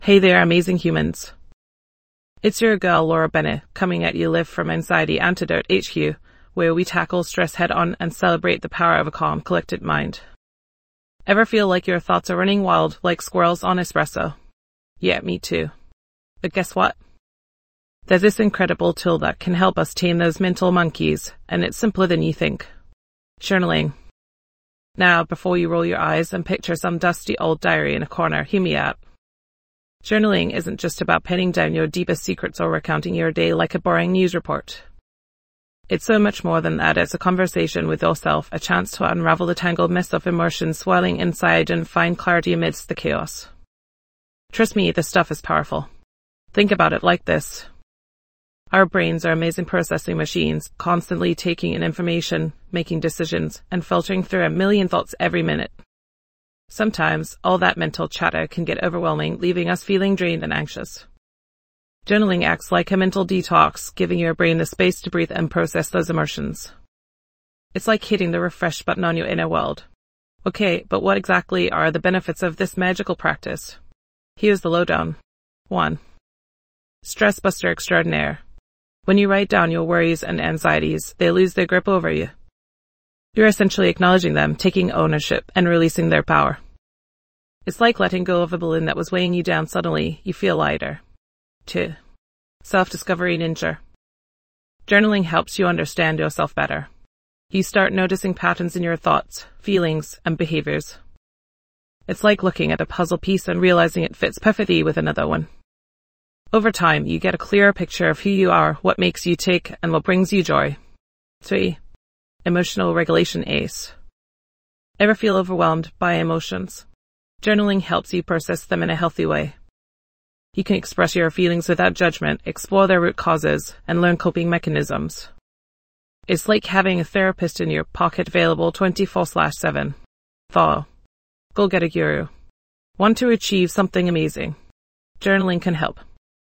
Hey there, amazing humans. It's your girl, Laura Bennett, coming at you live from Anxiety Antidote HQ, where we tackle stress head-on and celebrate the power of a calm, collected mind. Ever feel like your thoughts are running wild like squirrels on espresso? Yeah, me too. But guess what? There's this incredible tool that can help us tame those mental monkeys, and it's simpler than you think. Journaling. Now, before you roll your eyes and picture some dusty old diary in a corner, hear me out. Journaling isn't just about penning down your deepest secrets or recounting your day like a boring news report. It's so much more than that. It's a conversation with yourself, a chance to unravel the tangled mess of emotions swirling inside and find clarity amidst the chaos. Trust me, this stuff is powerful. Think about it like this. Our brains are amazing processing machines, constantly taking in information, making decisions, and filtering through a million thoughts every minute. Sometimes, all that mental chatter can get overwhelming, leaving us feeling drained and anxious. Journaling acts like a mental detox, giving your brain the space to breathe and process those emotions. It's like hitting the refresh button on your inner world. Okay, but what exactly are the benefits of this magical practice? Here's the lowdown. 1. Stress buster extraordinaire. When you write down your worries and anxieties, they lose their grip over you. You're essentially acknowledging them, taking ownership, and releasing their power. It's like letting go of a balloon that was weighing you down. Suddenly, you feel lighter. 2. Self-discovery ninja. Journaling helps you understand yourself better. You start noticing patterns in your thoughts, feelings, and behaviors. It's like looking at a puzzle piece and realizing it fits perfectly with another one. Over time, you get a clearer picture of who you are, what makes you tick, and what brings you joy. 3. Emotional regulation ace. Ever feel overwhelmed by emotions? Journaling helps you process them in a healthy way. You can express your feelings without judgment, explore their root causes, and learn coping mechanisms. It's like having a therapist in your pocket, available 24/7. Go get a guru. Want to achieve something amazing? Journaling can help.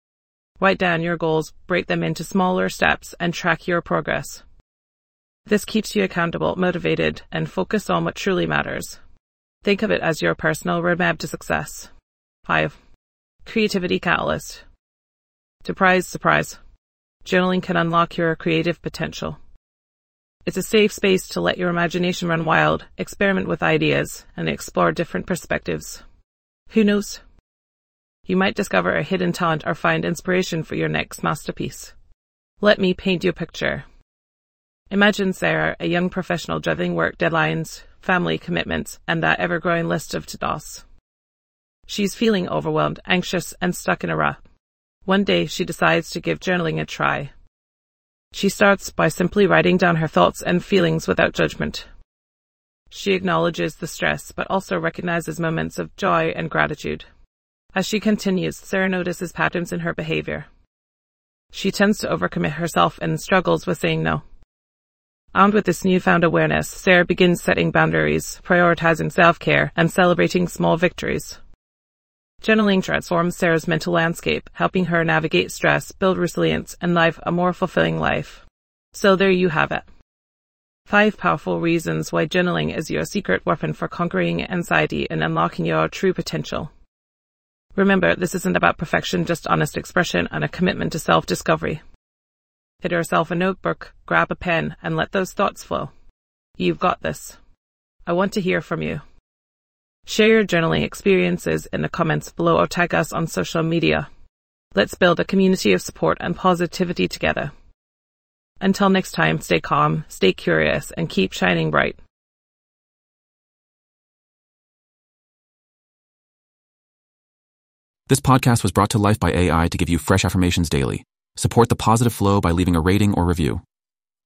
Write down your goals, break them into smaller steps, and track your progress. This keeps you accountable, motivated, and focused on what truly matters. Think of it as your personal roadmap to success. 5. Creativity catalyst. Surprise, surprise. Journaling can unlock your creative potential. It's a safe space to let your imagination run wild, experiment with ideas, and explore different perspectives. Who knows? You might discover a hidden talent or find inspiration for your next masterpiece. Let me paint you a picture. Imagine Sarah, a young professional juggling work deadlines, family commitments, and that ever-growing list of to-dos. She's feeling overwhelmed, anxious, and stuck in a rut. One day, she decides to give journaling a try. She starts by simply writing down her thoughts and feelings without judgment. She acknowledges the stress, but also recognizes moments of joy and gratitude. As she continues, Sarah notices patterns in her behavior. She tends to overcommit herself and struggles with saying no. Armed with this newfound awareness, Sarah begins setting boundaries, prioritizing self-care, and celebrating small victories. Journaling transforms Sarah's mental landscape, helping her navigate stress, build resilience, and live a more fulfilling life. So there you have it. 5 powerful reasons why journaling is your secret weapon for conquering anxiety and unlocking your true potential. Remember, this isn't about perfection, just honest expression and a commitment to self-discovery. Get yourself a notebook, grab a pen, and let those thoughts flow. You've got this. I want to hear from you. Share your journaling experiences in the comments below or tag us on social media. Let's build a community of support and positivity together. Until next time, stay calm, stay curious, and keep shining bright. This podcast was brought to life by AI to give you fresh affirmations daily. Support the positive flow by leaving a rating or review.